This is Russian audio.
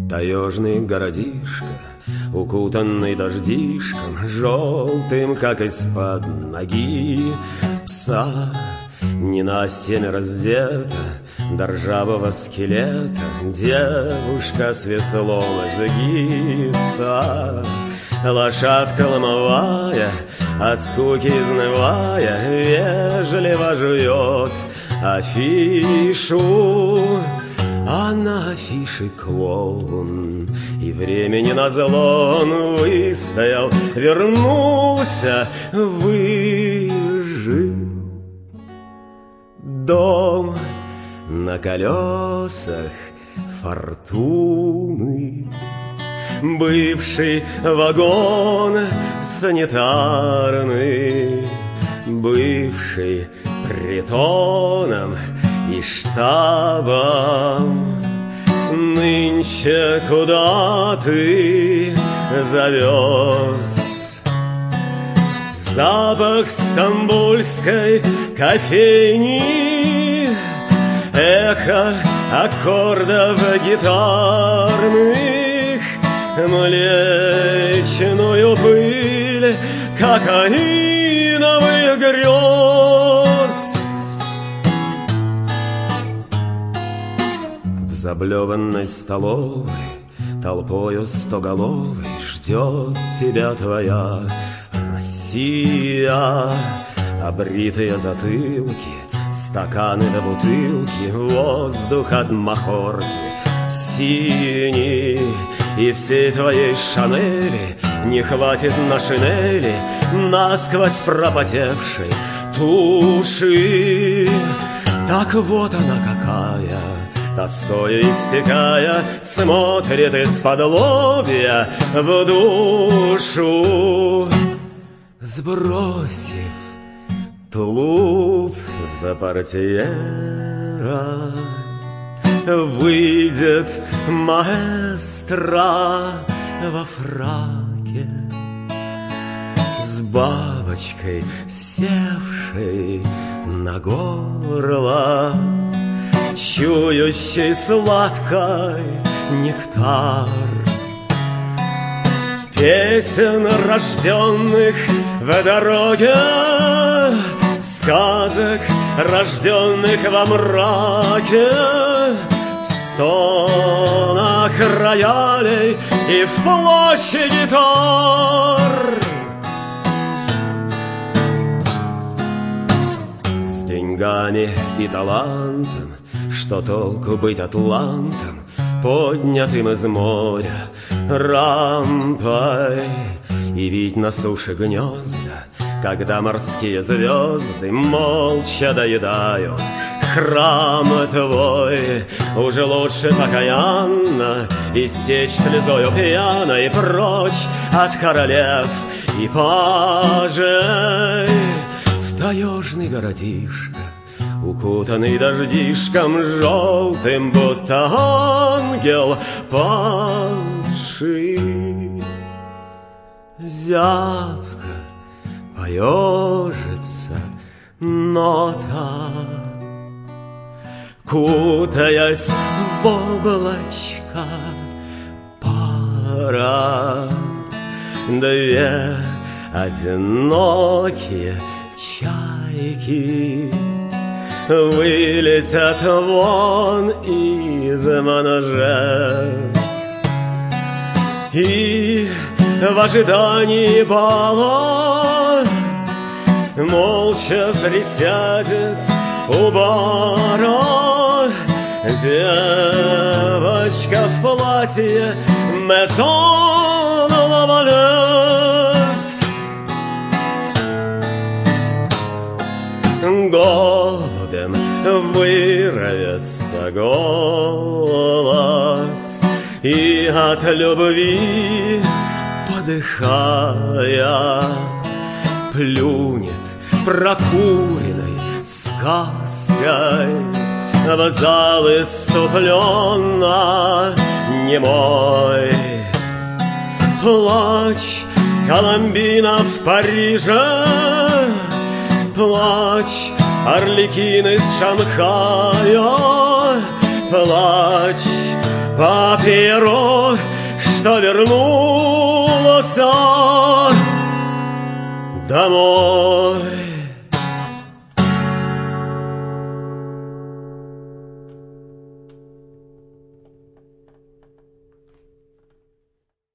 Таежный городишко, укутанный дождишком, желтым, как из-под ноги пса. Ненастьями раздета до ржавого скелета девушка с веслом из гипса. Лошадка ломовая, от скуки изнывая, вежливо жует афишу. А на афише клоун, и времени назло он выстоял, вернулся, выжил. Дом на колесах фортуны, бывший вагон санитарный, бывший притоном и штабом. Нынче куда ты завез? Запах стамбульской кофейни, эхо аккордов гитарных, млечную пыль кокаиновых грез. В заблеванной столовой толпою стоголовой ждет тебя твоя Россия. Обритые затылки, стаканы до бутылки, воздух от махорки синий. И всей твоей Шанели не хватит на шинели насквозь пропотевшей туши. Так вот она какая, тоскою истекая, смотрит из-под лобья в душу. Сбросив тулуп за портьера, выйдет маэстро во фраке с бабочкой, севшей на горло, чующий сладкой нектар песен, рожденных в дороге, сказок, рожденных во мраке, в стонах роялей и в плаче гитар. С деньгами и талантом что толку быть атлантом, поднятым из моря рампой, и видеть на суше гнезда, когда морские звезды молча доедают храм твой. Уже лучше покаянно истечь слезою пьяной прочь от королев и пажей в таежный городишко, укутанный дождишком желтым, будто ангел падший. Зябко поежится нота, кутаясь в облачко пара. Две одинокие чайки вылетят вон из манежа, и в ожидании бала молча присядет у бара девочка в платье Maison Lavalette. Голубем вырвется голос, и от любви подыхая плюнет прокуренной сказкой в зал исступленно немой. Плачь, Коломбина в Париже, плачь, Арлекин из Шанхая, плачь, по перу, что вернулся домой.